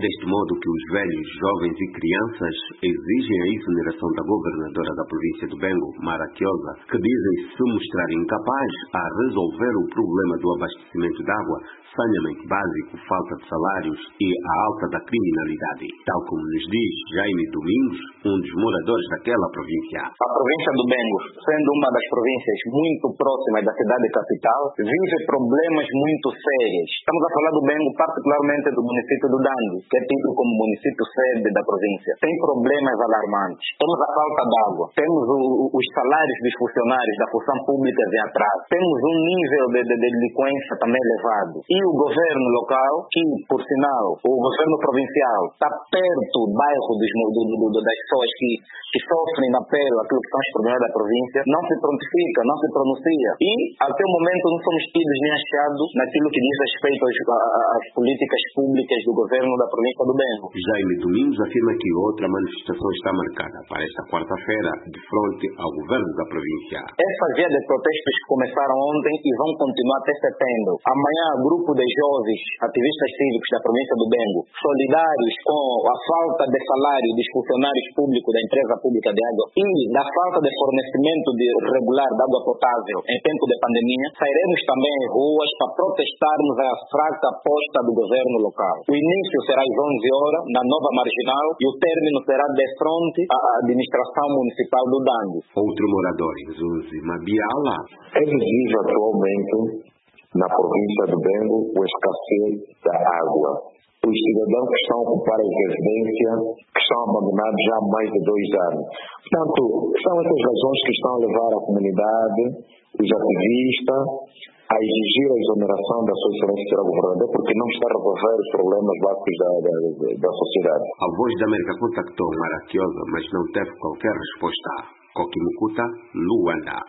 deste modo que os velhos, jovens e crianças exigem a exoneração da governadora da província do Bengo, Mara Chiosa, que dizem se mostrar incapaz a resolver o problema do abastecimento de água, saneamento básico, falta de salários e a alta da criminalidade, tal como nos diz Jaime Domingos, um dos moradores daquela província. A província do Bengo, sendo uma das províncias muito próximas da cidade capital, vive problemas muito sérios. Estamos a falar do Bengo, particularmente do município do Dande, que é tido como município sede da província. Tem problemas alarmantes. Temos a falta de água, temos os salários dos funcionários da função pública em atraso, temos um nível de delinquência também elevado. E o governo local, que, por sinal, o governo provincial está perto do bairro das pessoas que sofrem na pele aquilo que são os problemas da província, não se prontifica, não se pronuncia. E, até o momento, não somos tidos nem achados naquilo que diz respeito às políticas públicas do governo da província do Bengo. Jaime Domingos afirma que outra manifestação está marcada para esta quarta-feira, de frente ao governo da província. Essas vias de protestos que começaram ontem e vão continuar até setembro. Amanhã, grupo de jovens ativistas cívicos da província do Bengo, solidários com a falta de salário dos funcionários públicos da empresa pública de água e da falta de fornecimento regular de água potável em tempo de pandemia, sairemos também em ruas para protestarmos a fraca aposta do governo local. O início será às 11 horas na nova marginal e o término será de frente à administração municipal do Dande. Outro morador, Zuzi Mabiala. É visível atualmente na província do Bengo a escassez da água. Os cidadãos que estão a ocupar as residências, que estão abandonados já há mais de 2 anos. Portanto, são essas razões que estão a levar a comunidade, os ativistas, a exigir a exoneração da sua excelência será governador, porque não está a resolver os problemas básicos da sociedade. A Voz da América contactou Mara Chiosa, mas não teve qualquer resposta. Kokimukuta, Luanda.